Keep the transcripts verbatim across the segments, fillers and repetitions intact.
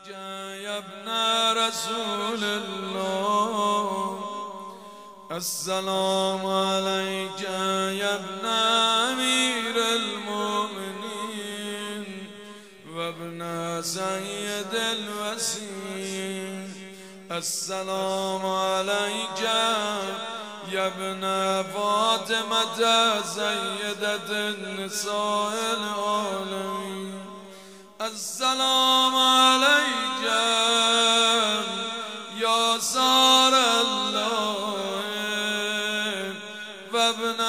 يا ابن رسول الله السلام عليك يا ابن أمير المؤمنين وابن سيد الوسيم السلام عليك يا ابن فاطمة سيدة النساء العالمين السلام عليك يا سار الله وابن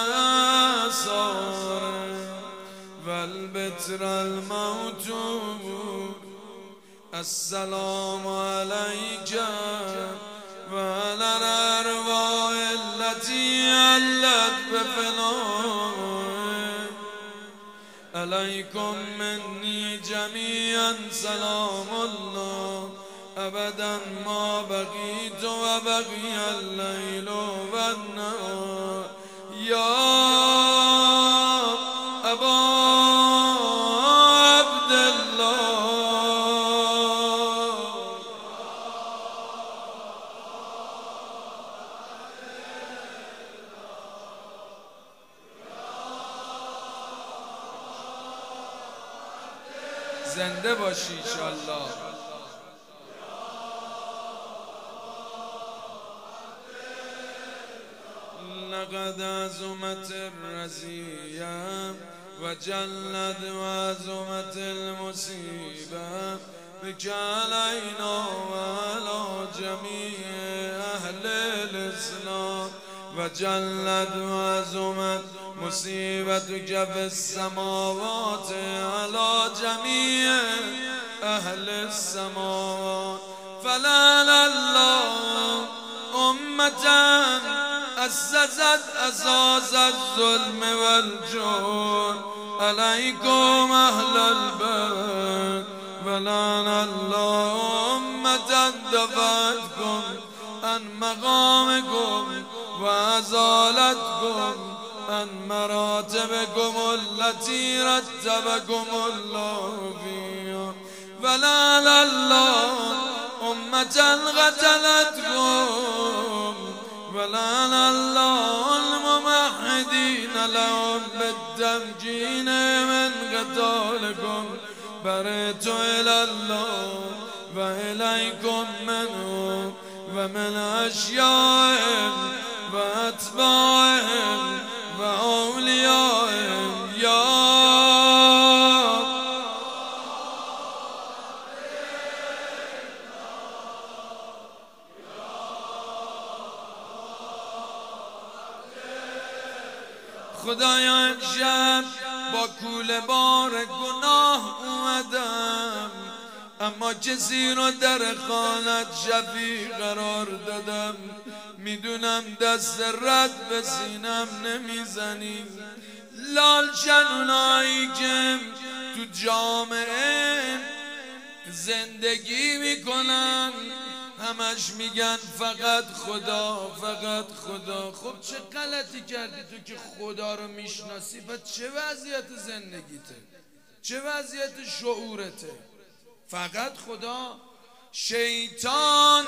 سار والبتر الموتور السلام عليك وعلى الأرواح التي علت بفنائك عليكم مني جميعا سلام الله أبدا ما بقيت وبقي الليل والنهار يا أبا عبد الله زنده باشی انشالله. لقد عزمت الرزية وجلت وعزمت المصيبة بك علينا وعلى جميع أهل الإسلام وجلت وعزمت مصيبتك في السماوات على جميع أهل السماوات فلعل الله أمة أسست أساس الظلم والجور عليكم أهل البيت فلعن الله أمة دفعتكم عن مقامكم وأزالتكم عن مراتبكم التي رتبكم الله فيها فلعن الله أمة قتلتكم ولعن الله الممحدين لهم بالتمكين من قتالكم برئت إلى الله وإليكم منه ومن أشيائهم وأتباعهم وأوليائهم يا خدایا امشب با کوله بار گناه اومدم اما کسی رو در خانت شفیع قرار دادم میدونم دست رد به سینم نمیزنی لالشن اونایی که تو جامعه زندگی میکنن همش میگن فقط خدا فقط خدا. خب چه غلطی کردی تو که خدا رو میشناسی؟ پس چه وضعیت زندگیته؟ چه وضعیت شعورته؟ فقط خدا. شیطان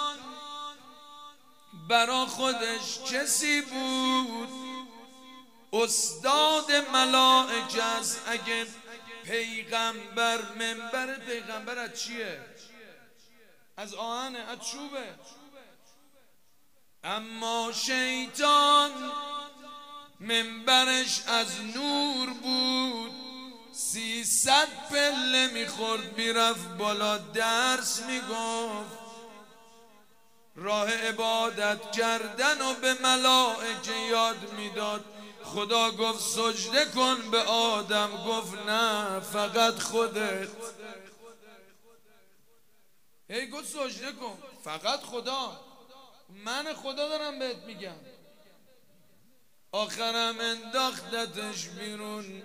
برا خودش کسی بود استاد ملائکه است. اگه پیغمبر منبر پیغمبر از چیه؟ از آهنه، از چوبه. اما شیطان منبرش از نور بود سیصد پله میخورد میرفت بالا درس میگفت راه عبادت کردن و به ملائکه یاد میداد. خدا گفت سجده کن به آدم گفت نه فقط خودت. هی گفت سجده کن فقط خدا. من خدا دارم بهت میگم. آخرم انداختتش بیرون.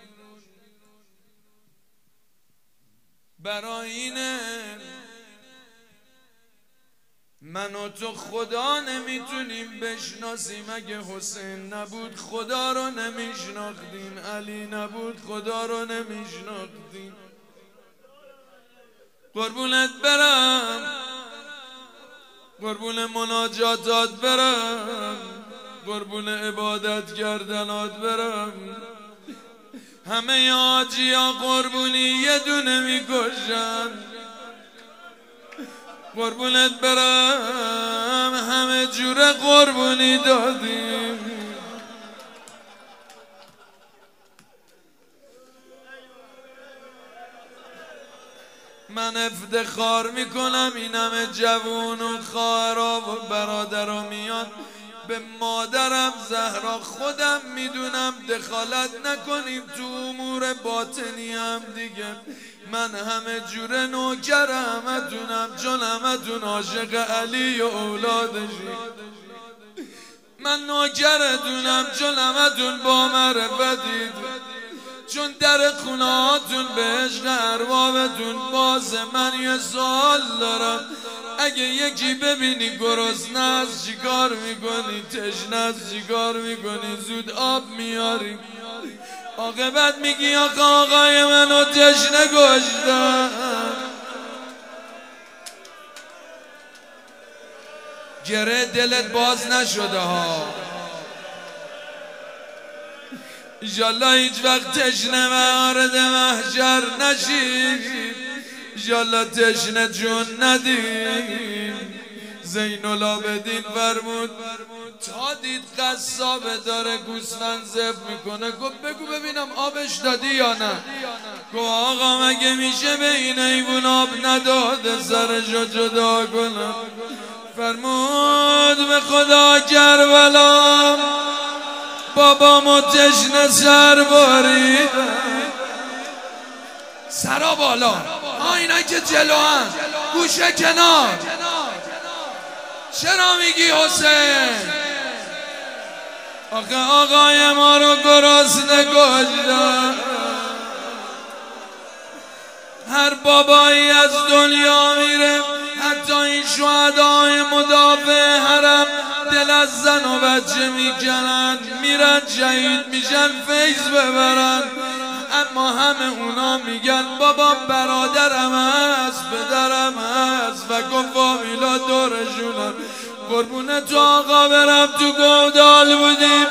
برای اینه من و تو خدا نمیتونیم بشناسیم. اگه حسین نبود خدا رو نمیشناختیم، علی نبود خدا رو نمیشناختیم. قربونت برم، قربون مناجاتات برم، قربون عبادت کردنات برم. همه حاجیا قربونی یه دونه میکشن. قربونت برم، همه جوره قربونی دادیم. من افتخار میکنم این همه جوون و خواهرا و برادرا میان به مادرم زهرا. خودم میدونم دخالت نکنیم تو امور باطنی هم دیگه. من همه جوره نوکر همتونم، چون همتون عاشق علی و اولادشی. من نوکرتونم چون همتون با معرفتید، چون در خونه هاتون به عشق اربابتون بازه. من یه سوال دارم، اگه یکی ببینی گرسنه است چیکار میکنی؟ تشنه است چیکار میکنی؟ زود آب میاری، عاقبت میگی آخه آقای منو تشنه کشتن. گره دلت باز نشده ها. ایشالله هیچ وقت تشنه وارد محشر نشی، ایشالله تشنه جون ندیم. زین العابدین فرمود تا دید قصابه داره گوسفند ذبح میکنه، گفت بگو ببینم آبش دادی یا نه؟ گفت آقا مگه میشه به این حیوان آب نداده سرشو جدا کنم؟ فرمود به خدا کربلا بابامو تشنه سر بارید. سرا بالا، ها اینا که جلو هم گوشه کنار. چرا میگی حسین؟ آخه آقای ما رو گرسنه کشتن. هر بابایی از دنیا میره، حتی این شهدای مدافع حرم دل از زن و بچه میکنن، میرن شهید میشن فیض ببرن. اما همه اونا میگن بابا برادرم هست، پدرم هست و گفت فامیلا دورشونن. قربونه تو آقا برم تو گودال بودیم.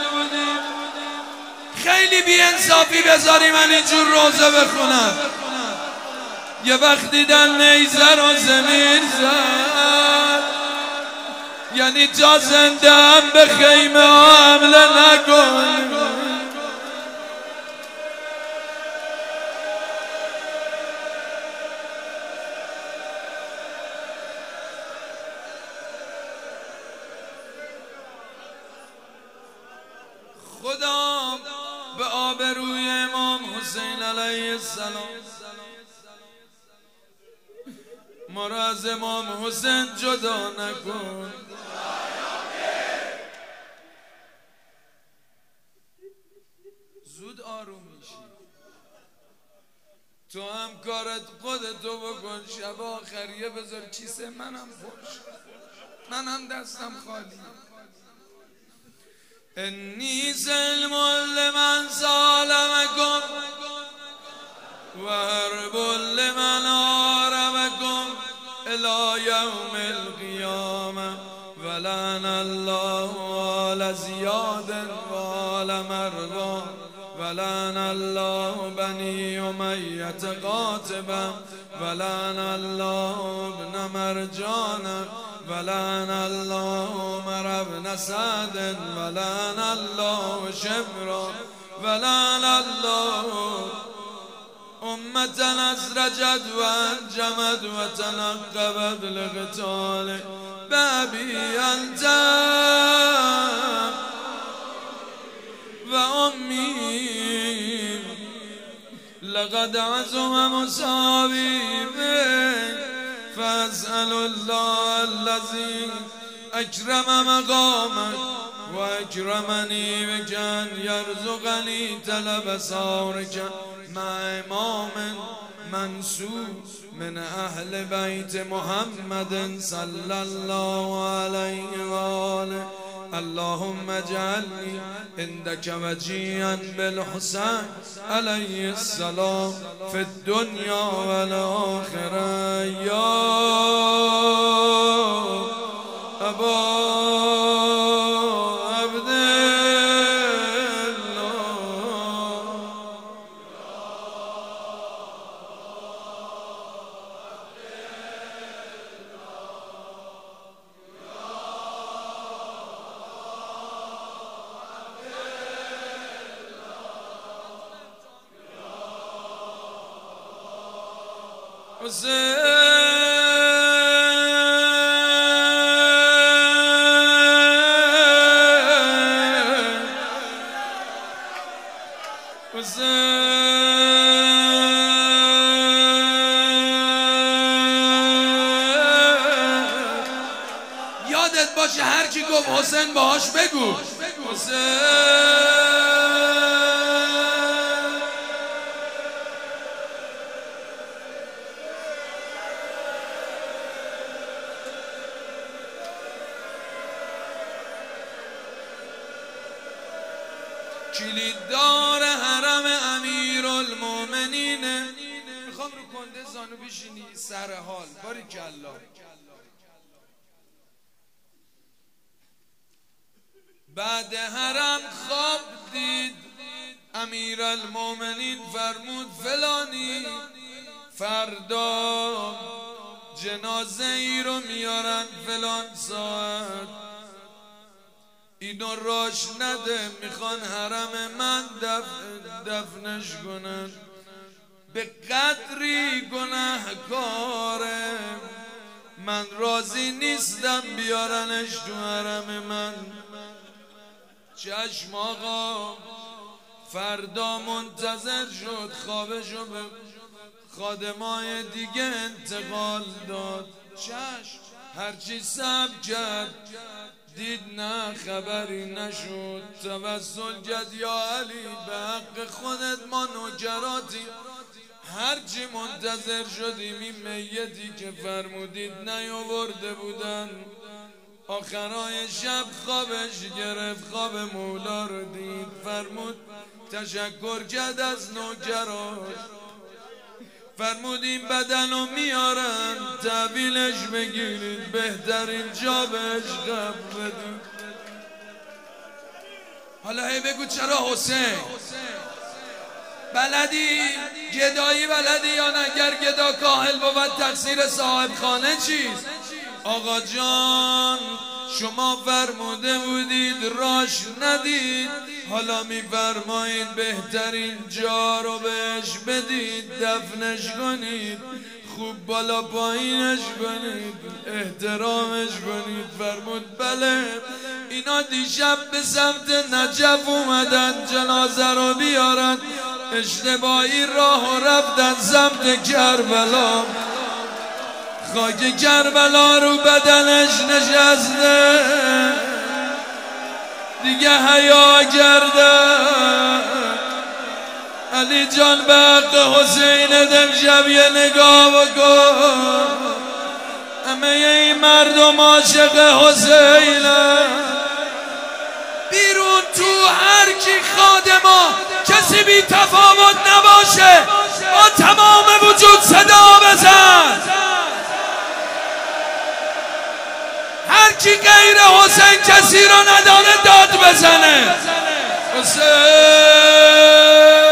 خیلی بی انصافی بذاری من اینجور روزه بخونم. یه وقت دیدن نیزه رو زمین زد، یعنی تا زنده هم به خیمه ها حمله نکن. خدا به آبروی امام حسین علیه السلام ما را از امام حسین جدا نکن. زود آروم میشی، تو هم کارت خودتو بکن. شب آخریه بذار کیسه منم خوش، منم دستم خالی. انی سلم لمن سالمکم و حرب لمن حاربکم الى یوم القیامه ولعن الله آل زیاد و آل مروان ولعن الله بنی امیة قاتبا ولعن الله ابن مرجان ولعن الله عمر بن سعد ولعن الله شبرا ولعن الله أمة أسرجت وأنجمت وتنقبت لقتال بأبي أنت وأمي لقد عزم مصابي فأسأل الله الذي أكرم مقامك وأكرمني بك أن يرزقني طلب ثارك مع إمام منسوب من أهل بيت محمد صلى الله عليه وآله. اللهم اجعلني عندك وجيها بالحسين عليه السلام في الدنيا والآخرة یا ابا حسین یادت باشه هر کی گفت حسین باهاش بگو حسین. کلیددار حرم امیرالمومنینه. میخوام رو کنده زانو بشینی سر حال. باریکالله. بعد حرم خواب دید امیرالمومنین فرمود فلانی فردا جنازه ای رو میارن فلان ساعت، اینو راش نده، میخوان حرم من دف... دفنش کنن. به قدری گناهکاره من راضی نیستم بیارنش تو حرم من. چشم آقا فردا منتظر شد، خوابشو به خادمای دیگه انتقال داد. چشم هرچی سب کرد دید نه خبری نشد. توسل کرد یا علی به حق خودت ما نوکراتی، هرچی منتظر شدیم این میتی که فرمودید نیاورده بودن. آخرای شب خوابش گرفت، خواب مولا رو دید، فرمود تشکر کرد از نوکراش، فرمود این بدن رو میارن تحویلش بگیرید، بهترین جا بهش قبر بدید. حالا هی بگو چرا حسین؟ بلدی؟ گدایی بلدی یا نه؟ اگر گدا کاهل بود تقصیر صاحب خانه چیست؟ آقا جان شما فرموده بودید راش ندید، حالا میفرمایید بهترین جا رو بهش بدید، دفنش کنید، خوب بالا پایینش کنید، احترامش کنید. فرمود بله. اینا دیشب به سمت نجف اومدن جنازه رو بیارن، اشتباهی راه و رفتن سمت کربلا، خاک کربلا رو بدنش نشسته، دیگه حیا کرده. علی جان به حق حسین امشب یه نگاه بکن، همه این مردم عاشق حسینه. بیرون تو هر کی خادما کسی بی تفاوت نباشه، با تمام وجود صدا بزن. هر کی غیر حسین کسی رو نداره داد بزنه. حسین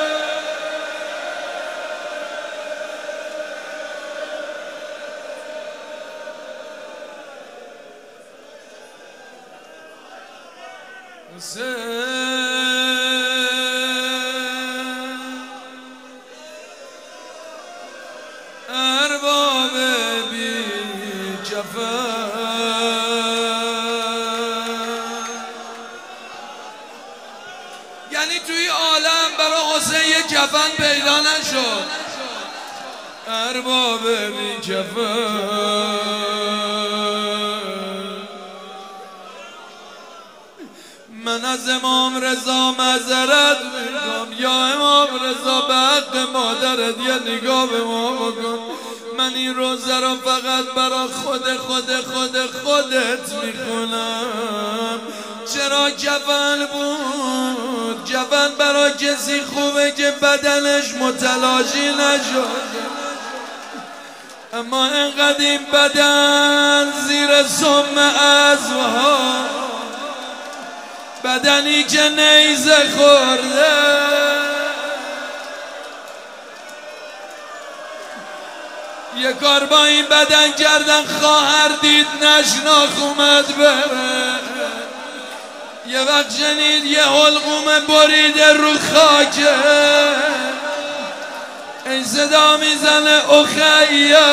ارباب بی کفن، یعنی توی عالم برای حسین یه کفن پیدا نشد. ارباب بی کفن، من از امام رضا معذرت میکنم، یا امام رضا به حق مادرت یه نگاه به ما بکن. من این روزه رو فقط برای خود خود خود خودت میخونم. چرا کفن بود؟ کفن برای کسی خوبه که بدنش متلاشی نشد. اما انقدر این بدن زیر سم ازوها، بدنی که نیزه خورده، یه کار با این بدن کردن خواهر دید نشناخ اومد بره. یه وقت شنید یه حلقوم بریده رو خاکه، این صدا میزنه اخیا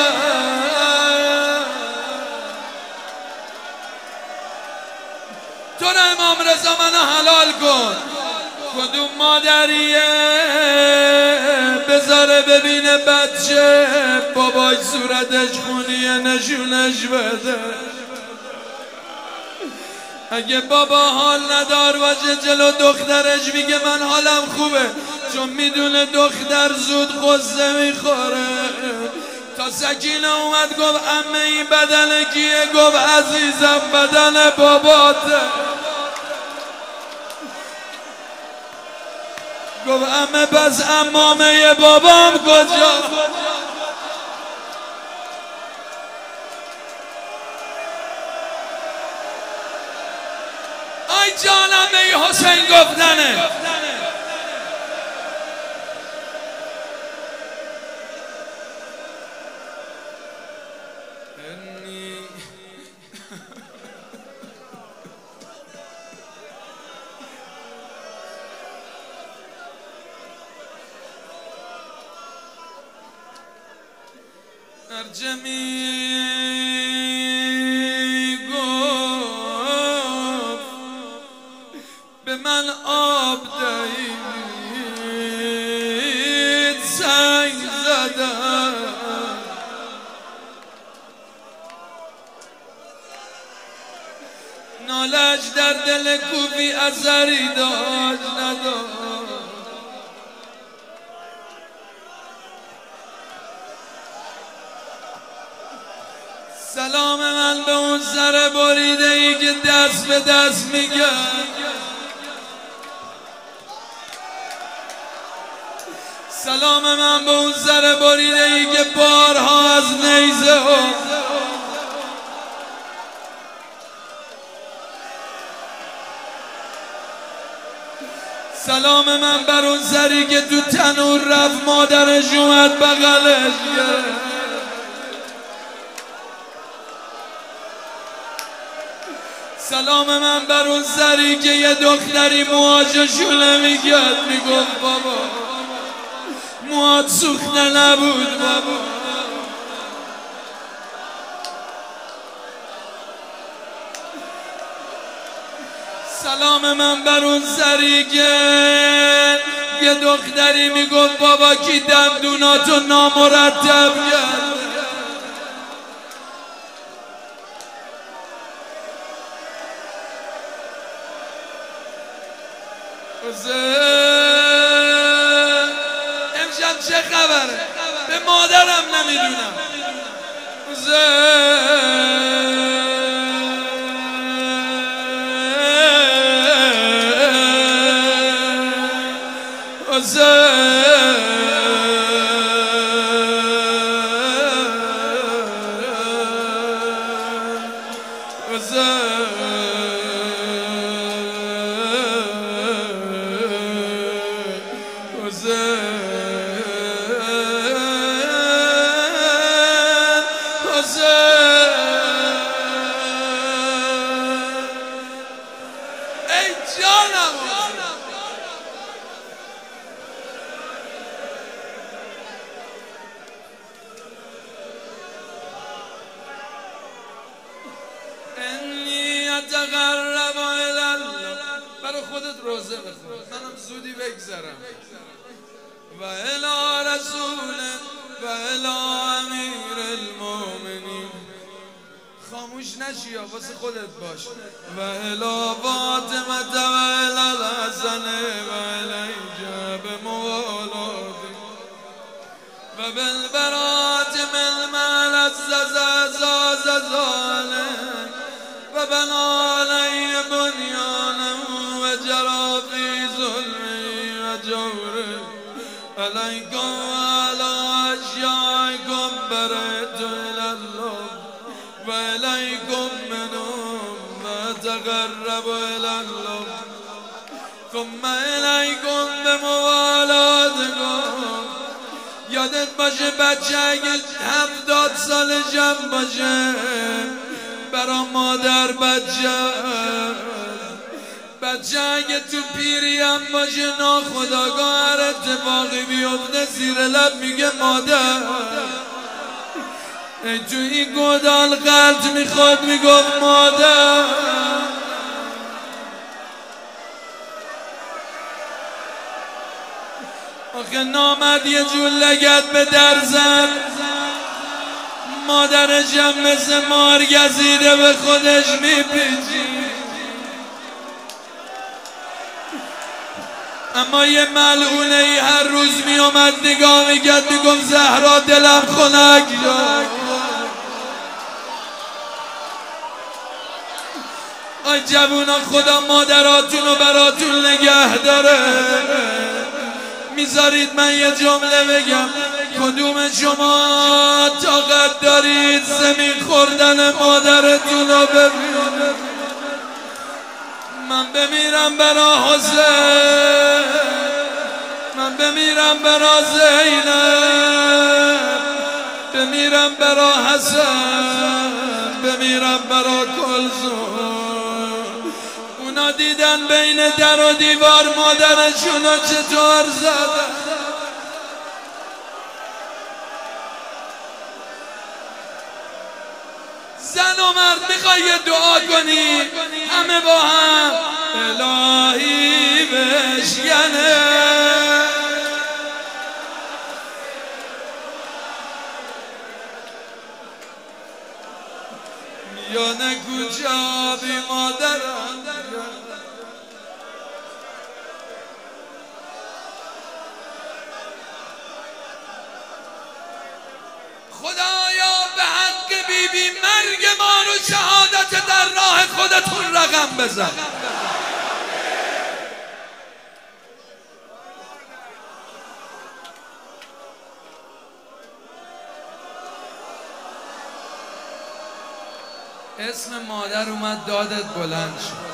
تو رو امام رضا منو حلال کن. کدوم مادریه بذاره ببینه بچه باباش صورتش خونیه نشونش بده. اگه بابا حال ندار باشه جلو دخترش میگه من حالم خوبه، چون میدونه دختر زود غصه میخوره. تا سکینه اومد گفت عمه این بدن کیه؟ گفت عزیزم بدن باباته. گفت عمه پس عمامه بابام کجا؟ آی جانم ای حسین گفتنه. هرچه می گفت به من آب دهید سنگ زدم، نالش در دل کوفی اثری داشت نداشت. سلام من به اون سر بریده ای که دست به دست میگه، سلام من به اون سر بریده ای که بارها از نیزه ها، سلام من بر اون سری که تو تنور رفت مادرش اومد بغلش گرفت. سلام من بر اون سری که یه دختری موهاشو شونه میکرد میگفت بابا موهات سوخته نبود بابا. سلام من بر اون سری که یه دختری میگفت بابا کی دندوناتو نامرتب کرد. امشب چه خبره؟ به مادرم نمیدونم. تقرب الی الله، برای خودت روزه بخون منم زودی بگذرم. و الی رسول و الی امیر المؤمنین، خاموش نشی یا واسه خودت باش. و الی فاطمه و الی الحسن و الی جاب موالات و بالبرات من معلزز ظالم و بنا علی بنیانه و جرا فی ظلمی و جوره علیکم و علی اشیائکم بره تو الله و الیکم منهم و تقرب الله ثم الیکم به موالاتکم. یادت باشه بچه اگه هفتاد سال جمع باشه برا مادر بچه، بچه اگه تو پیری هم باشه ناخداگاه هر اتفاقی بیفته زیر لب میگه مادر. ای تو این گودال قلط میخواد میگفت مادر. آخه نامد یه جور لگت به در زد، مادرش هم مثل مار گزیده به خودش میپیچی. اما یه ملعونه ای هر روز میومد نگاه میکرد میگم زهرا دلم خنک شد. آی جوونا خدا مادراتون رو براتون نگه داره. میذارید من یه جمله بگم، کدوم شما طاقت دارید زمین خوردن مادرتون رو ببینید؟ من بمیرم برا حسین، من بمیرم برا زینب، بمیرم برا حسن، بمیرم برا کلثوم. اونا دیدن بین در و دیوار مادرشونو چطور زدن. زن و مرد میخوای یه دعا کنی همه با هم؟ الهی بشکنه میانه کجا بی مادرم. خدایا به حق بی بی مرگ ما رو شهادت در راه خودتون رقم بزن. اسم مادر اومد دادت بلند شد.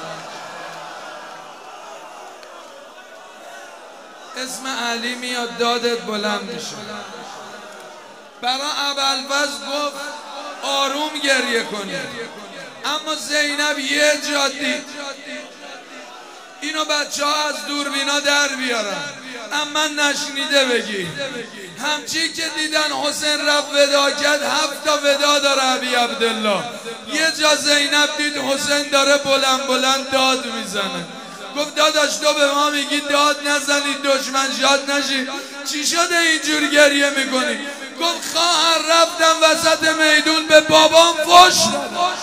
اسم علی میاد دادت بلند میشه. برا ابوالفضل گفت آروم گریه کنی، اما زینب یه جا دید اینو بچه ها از دوربینا در بیارن اما نشنیده بگی. همچی که دیدن حسین رفت ودا کرد، هفت تا ودا داره ابی عبدالله. یه جا زینب دید حسین داره بلند بلند داد میزنه، گفت داداش تو به ما میگی داد نزنید دشمن شاد نشید، چی شده اینجور گریه میکنی؟ گفت خواهر رفتم وسط میدون به بابام فش دادم.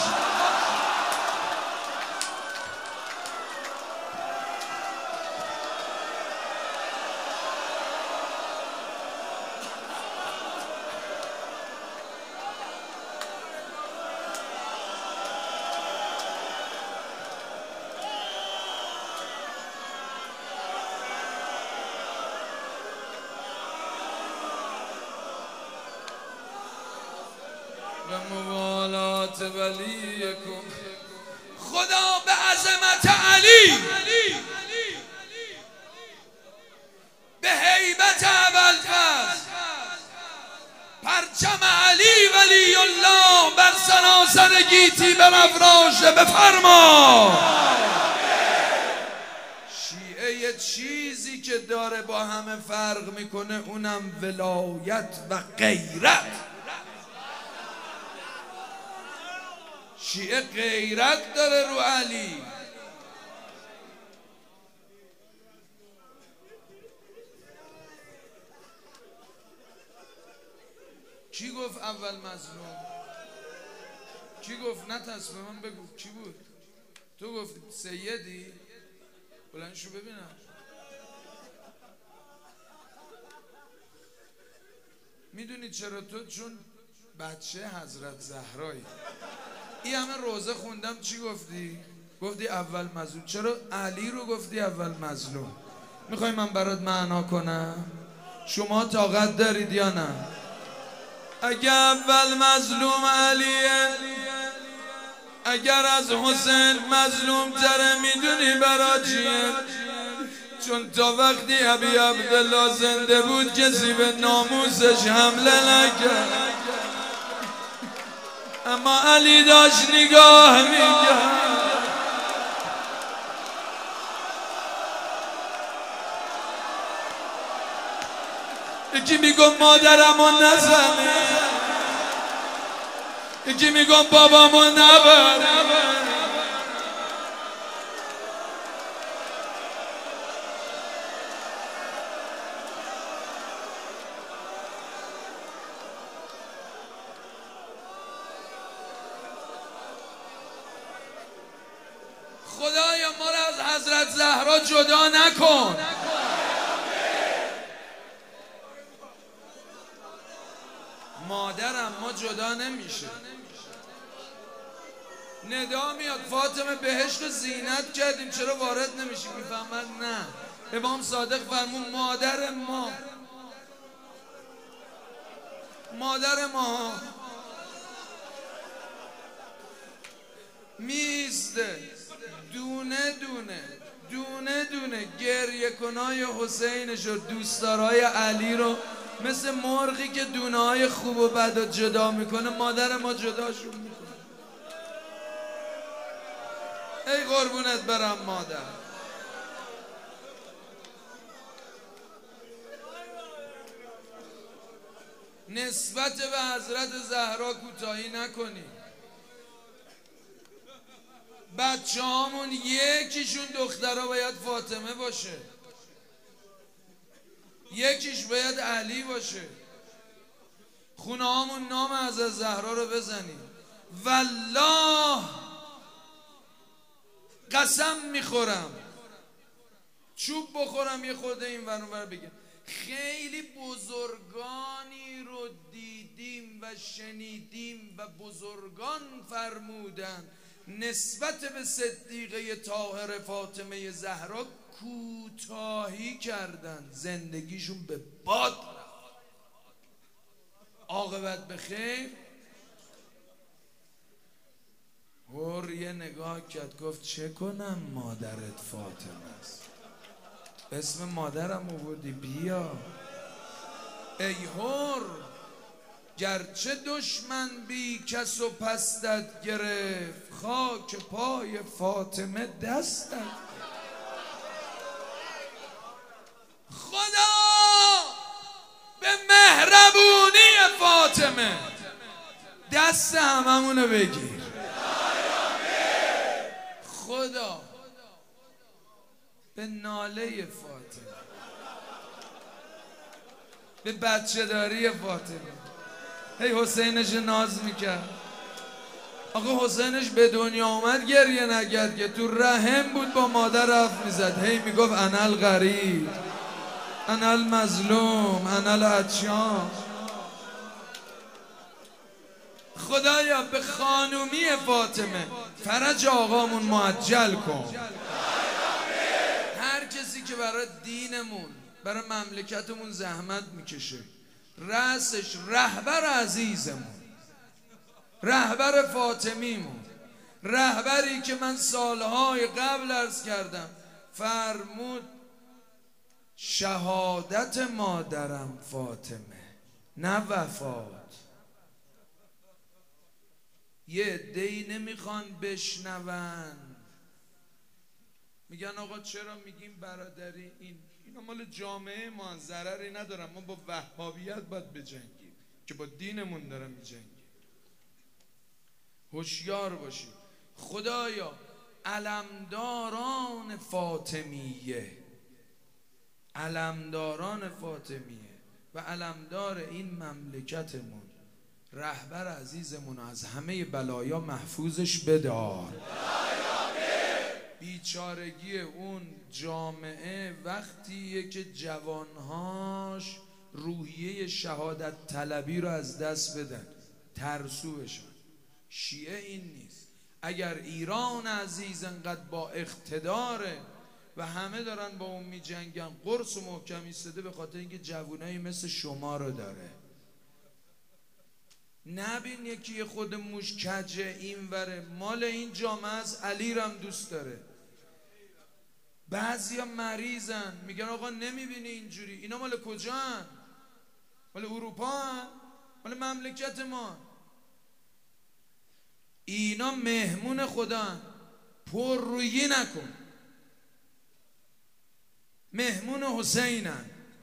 و موالات ولیکم. خدا به عظمت علی، به هیبت ابوالفضل، پرچم علی ولی الله بر سراسر گیتی برافراشته. بفرما. شیعه یه چیزی که داره با همه فرق میکنه اونم ولایت و غیرت. شیعه غیرت داره رو علی. کی گفت اول مظلوم؟ کی گفت نه تصمیمان بگو کی بود؟ تو گفتی سیدی؟ بلند شو ببینم. میدونی چرا؟ تو چون بچه حضرت زهرایی. این همه روزه خوندم چی گفتی؟ گفتی اول مظلوم. چرا علی رو گفتی اول مظلوم؟ میخوای من برات معنا کنم؟ شما طاقت دارید یا نه؟ اگر اول مظلوم علیه، اگر از حسین مظلوم تره میدونی برا چیه؟ چون تا وقتی ابی عبدالله زنده بود کسی به ناموسش حمله نکرد، اما علی داشت نگاه میکرد. یکی میگم مادرمو نزنه، یکی میگم بابامو نبره. خدایا ما را از حضرت زهرا جدا نکن. مادرم ما جدا نمیشه. ندا میاد فاطمه بهشت و زینت کردیم چرا وارد نمیشیم؟ میفهمن نه. امام صادق فرمون مادر ما، مادر ما میسته دونه دونه دونه دونه گریه کنای حسینش و دوستدارای علی رو مثل مرغی که دونه های خوب و بد و جدا میکنه مادر ما جداشون میکنه. ای قربونت برم مادر. نسبت به حضرت زهرا کوتاهی نکنی. بچه هامون یکیشون دخترها باید فاطمه باشه، یکیش باید علی باشه. خونه هامون نام از زهرا رو بزنیم. والله قسم میخورم چوب بخورم یه خورده این ور اون ور بگم، خیلی بزرگانی رو دیدیم و شنیدیم و بزرگان فرمودن نسبت به صدیقه طاهر فاطمه زهرا کوتاهی کردن، زندگیشون به باد رفت. عاقبت به خیر. هر یه نگاه کرد گفت چه کنم مادرت فاطمه است، اسم مادرم آوردی بیا. ای هر گرچه دشمن بی کس و پستت گرفت، خاک پای فاطمه دستت گرفت. خدا به مهربونی فاطمه دست هممونو بگیر. خدا به ناله فاطمه، به بچه داری فاطمه. هی حسینش ناز میکرد. آقا حسینش به دنیا آمد گریه نکرد که تو رحم بود با مادر حرف میزد. هی میگفت انا الغریب انا المظلوم انا العطشان. خدایا به خانومی فاطمه فرج آقامون معجل کن. هر کسی که برای دینمون برای مملکتمون زحمت میکشه، رأسش رهبر عزیزمون، رهبر فاطمیمون، رهبری که من سالهای قبل عرض کردم فرمود شهادت مادرم فاطمه نه وفات. یه عده‌ای نمیخوان بشنون، میگن آقا چرا میگیم برادری؟ این اینا مال جامعه ما، ضرری ندارم، ما با وهابیت باید بجنگیم که با دینمون داره میجنگیم. هوشیار باشید. خدایا علمداران فاطمیه، علمداران فاطمیه و علمدار این مملکتمون، رهبر عزیزمون از همه بلایا محفوظش بدار. بیچارگی اون جامعه وقتیه که جوانهاش روحیه شهادت طلبی رو از دست بدن، ترسو بشن. شیعه این نیست. اگر ایران عزیز انقدر با اقتداره و همه دارن با اون می جنگن، قرص و محکم ایستاده به خاطر اینکه جوانایی مثل شما رو داره. نبین یکی خود موش کجه این وره، مال این جامعه از علی رم دوست داره. بعضیا مریضن میگن آقا نمیبینی اینجوری، اینا مال کجا هن؟ مال اروپا هن؟ مال مملکت ما. اینا مهمون خدا هن. پر رویی نکن، مهمون حسینن.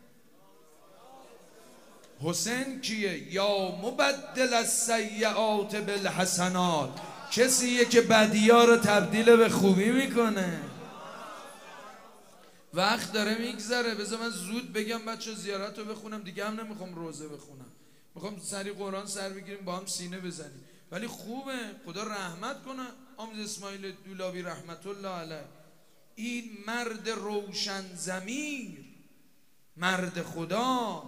حسین کیه؟ یا مبدل السیئات بالحسنات، کسیه که بدی‌ها رو تبدیل به خوبی میکنه. وقت داره میگذره، بذار من زود بگم بچه زیارت رو بخونم دیگه، هم نمیخوام روزه بخونم، میخوام سری قرآن سر بگیریم با هم سینه بزنیم. ولی خوبه، خدا رحمت کنه آمد اسماعیل دولابی رحمت الله علیه. این مرد روشن ضمیر، مرد خدا،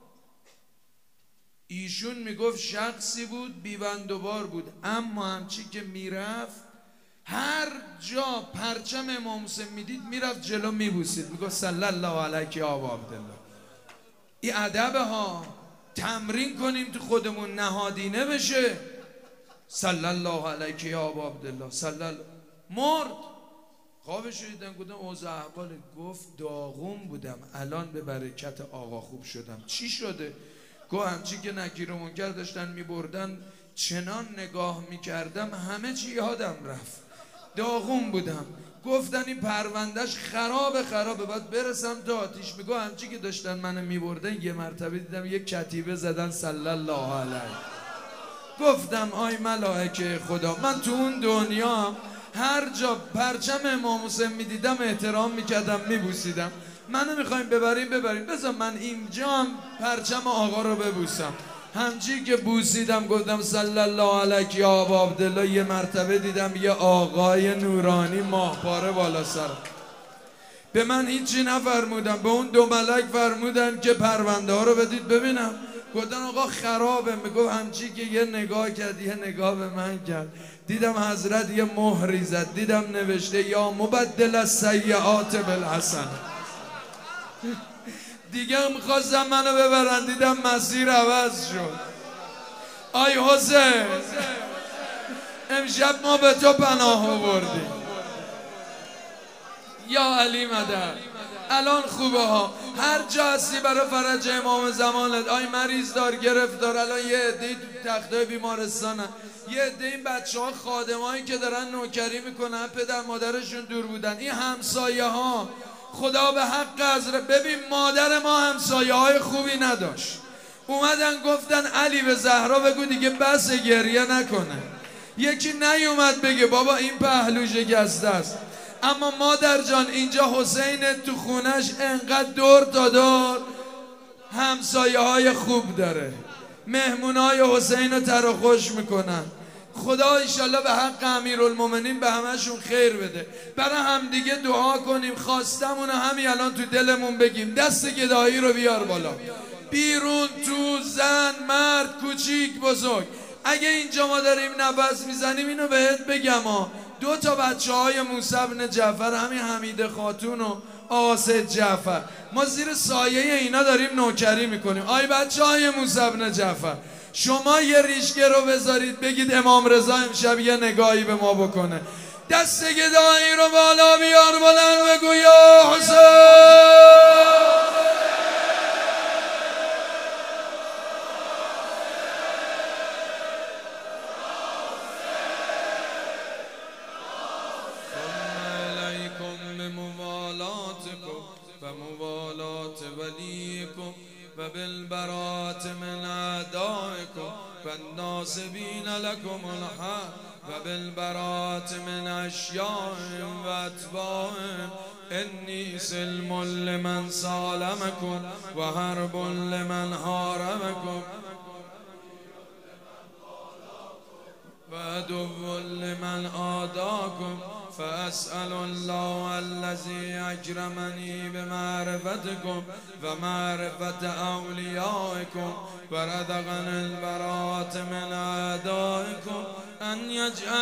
ایشون میگفت شخصی بود بیبندوبار بود، اما همچی که میرفت هر جا پرچم امام حسین میدید میرفت جلو میبوسید، میگفت صلی الله علیک یا ابا عبدالله. این ادب ها، تمرین کنیم تو خودمون نهادینه بشه. صلی الله علیک یا ابا عبدالله. صلی الله. مرد، خوابش رو دیدن، گفتم اوضاع احوال، گفت داغون بودم الان به برکت آقا خوب شدم. چی شده؟ گفت همچی که نکیر و منکر داشتن میبردن چنان نگاه میکردم همه چی یادم رفت، داغون بودم. گفتن این پروندهش خرابه خرابه باید برسم تا آتیش. میگو همچی که داشتن منو میبردن یه مرتبه دیدم یک کتیبه زدن صلی الله علیه. گفتم آی ملائکه خدا، من تو اون دنیا هر جا پرچم امام حسین میدیدم احترام میکردم میبوسیدم. منو میخوایم ببریم ببریم، بذار من اینجا هم پرچم آقا رو ببوسم. همچی که بوسیدم گفتم صلی الله علیک یا ابا عبدالله. یه مرتبه دیدم یه آقای نورانی ماهپاره بالا سرم. به من هیچی نفرمودم، به اون دو ملک فرمودن که پرونده ها رو بدید ببینم. گفتن آقا خرابه. میگفت همچی که یه نگاه کرد یه نگاه به من کرد، دیدم حضرت یه مهری زد، دیدم نوشته یا مبدل السیئات بالحسن. دیگه هم خواستم منو ببرن، دیدم مسیر عوض شد. آی حسین، امشب ما به تو پناه آوردیم. یا علی مدد. الان خوبه ها، هر جا هستی برای فرج امام زمانت. آی مریض دار گرفتار، الان یه عده‌ای تو تختای بیمارستانن، یه عده این بچه ها خادمایی که دارن نوکری میکنن، پدر مادرشون دور بودن، این همسایه ها خدا به حق حضرت. ببین مادر ما همسایه های خوبی نداشت، اومدن گفتن علی به زهرا بگو دیگه بس گریه نکنه. یکی نیومد بگه بابا این پهلو شکسته است. اما مادر جان اینجا حسین تو خونش انقدر دور تا دور همسایه های خوب داره، مهمون های حسین رو تر و خوش میکنن. خدا ایشالله به حق امیرالمومنین به همشون خیر بده. برای همدیگه دعا کنیم، خواستمون همین الان تو دلمون بگیم. دست گدایی رو بیار بالا، بیرون تو، زن مرد کوچیک بزرگ. اگه اینجا ما داریم نفس میزنیم اینو بهت بگم ها، دو تا بچه های موسی بن جعفر، همین حمیده خاتون و آقا سید جعفر، ما زیر سایه اینا داریم نوکری میکنیم. آی بچه های موسی بن جعفر، شما یه ریشگه رو بذارید بگید امام رضا امشب یه نگاهی به ما بکنه. دست گدایی رو بالا بیار بلند بگو یا حسین. و موالات ولیکم و بالبرات من اعدائکم و الناصبین لکم الحق و بالبرات من اشیاء و اتباع. انی سلم لمن سالمکم و حرب لمن حاربکم و عدو لمن آداکم. فاسأل الله الذي اکرمنی بمعرفتکم و معرفت اولیائکم و رزقنی البراءة من اعدائکم ان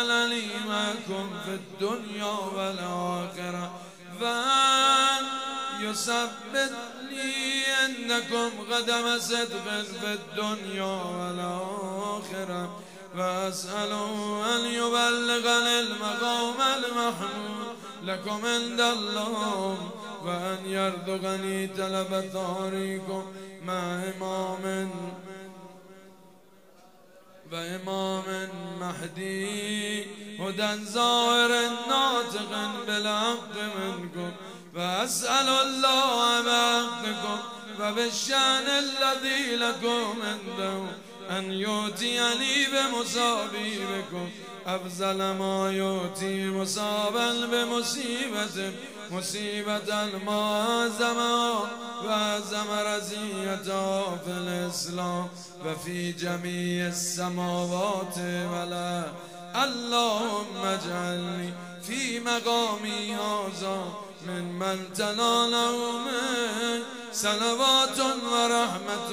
یجعلنی معکم فی الدنیا والآخرة و ان يثبت لي عندكم قدم صدق في الدنيا والآخرة وأسأله أن يبلغني المقام المحمود لكم عند الله وأن يرزقني طلب ثاريكم مع إمام وإمام مهدي هدى زاهر ناطق بالحق منكم وأسأل الله بحقكم وبالشأن الذي لكم عنده أن يؤتيني بمصابيبكم أفضل ما يؤتي مصابا بمصيبة مصيبة ما أعظمها وأعظم رزيتها في الإسلام وفي جميع السماوات والأرض. اللهم اجعلني في مقامي هذا من من تناله من صلوات ورحمة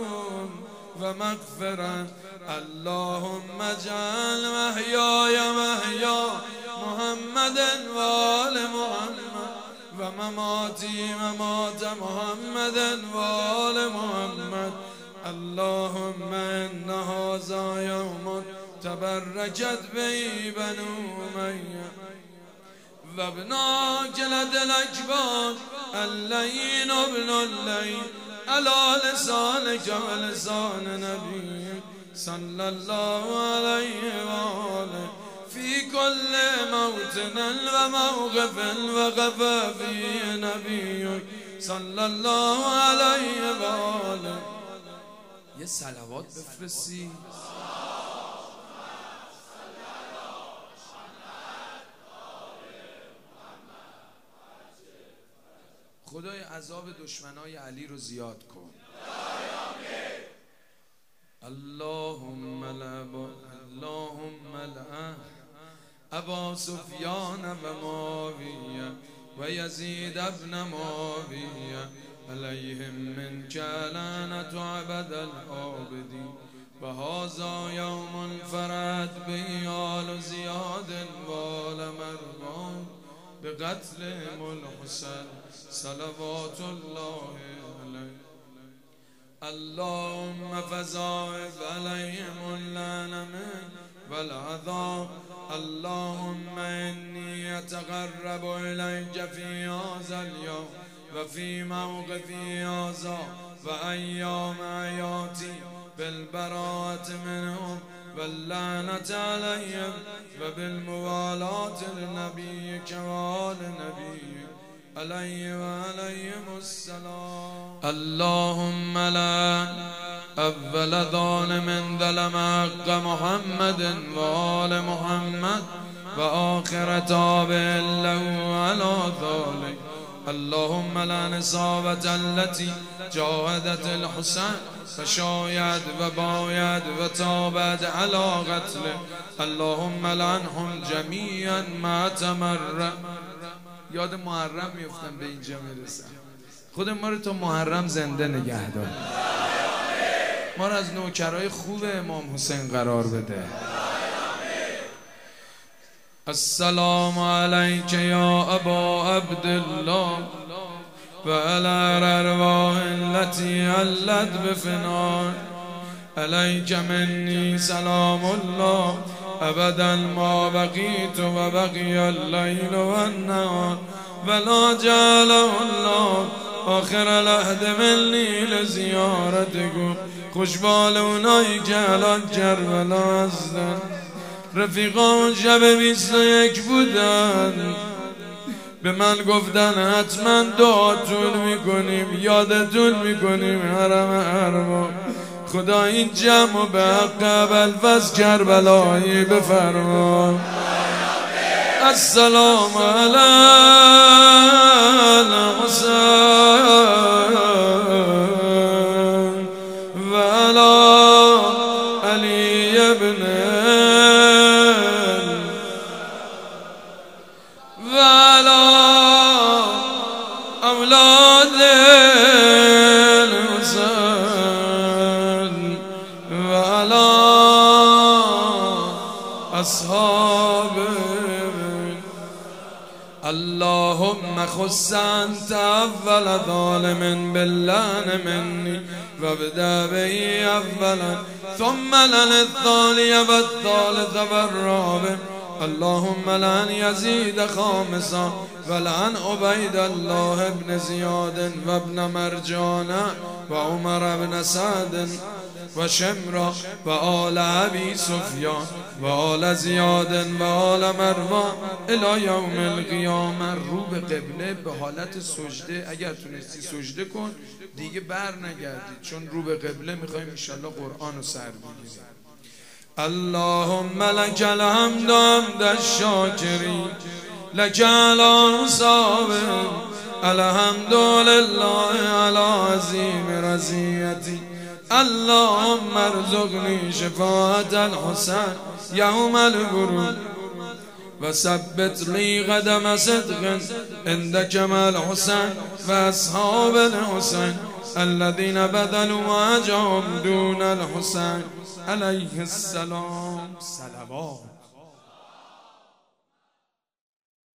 ومغفرة. اللهم اجعل محياي محيا محمد وآل محمد ومماتي ممات محمد وآل محمد. اللهم إن هذا يوم تبركت به بنو أمية وابن جلد الأكبر اللين ابن اللين على لسانك ولسان نبيك صلى الله عليه وآله في كل موطن وموقف وقف فيه نبيك صلى الله عليه وآله. یه صلوات بفرستی. خدای عذاب دشمنای علی رو زیاد کن. اللهم لعن اللهم لعن ابا سفیان و معاویه و یزید ابن معاویه علیهم من لعنت عبد العابدین و هذا یوم فرد به آل زیاد و آل مروان بقتلهم الحسن صلوات الله علیه. اللهم فزائف عليهم اللعنة والعذاب. اللهم إني أتقرب إليك في هذا اليوم وفي موقفي هذا وأيام حياتي بالبراءة منهم واللعنة عليهم وبالموالاة لنبيك وآل نبيك عليه وعليهم السلام. اللهم لا أول ظالم ظلم حق محمد وآل محمد وآخر تابع له على ذلك. اللهم لا نصابة التي جاهدت الحسين فشاید و باید و تابد على قتله. اللهم لعنهم جميعا ما تمر. یاد محرم میفتم به اینجا میرسم. خود ما رو تا محرم زنده نگه دار. ما رو از نوکرای خوب امام حسین قرار بده. السلام علیک یا ابا عبدالله و علی الارواح التي علت بفنان. علیک منی سلام الله ابدا ما بقیت و بقی اللیل و النهار ولا جعله الله آخر العهد منی لزیارتکم. خوشبال اونایی که الان کربلا هستن. رفیقان شب بیست و یک بودن به من گفتن حتما دعاتون میکنیم یادتون میکنیم حرم ارباب. خدا این جمع به حق ابوالفضل کربلایی بفرما. السلام علی الحسین و علی علی ابن و علی اولاد الحسین و علی اصحاب. اللهم خص أنت أول ظالم باللعن مني وابدأ به أولا ثم لن الثاني والثالث والرابع اللهم لن يزيد خامسا ولعن عبيد الله بن زياد وابن مرجان وعمر بن سعد وشمرا وآل أبي سفيان وآل زياد وآل مروان الى یوم القیامه. رو به قبله به حالت سجده، اگر تونستی سجده کن دیگه بر نگردید، چون رو به قبله میخوایم انشالله قرآن رو سر بگیریم. اللهم لك الحمد حمد الشاکرین لك الانصاب الحمد لله على عظیم رضیتی. اللهم ارزقني شفاعة الحسين يوم الغروب وثبت لي قدم صدق عندك مع الحسين وأصحاب الحسين الذين بذلوا وجههم دون الحسين عليه السلام. صلوات.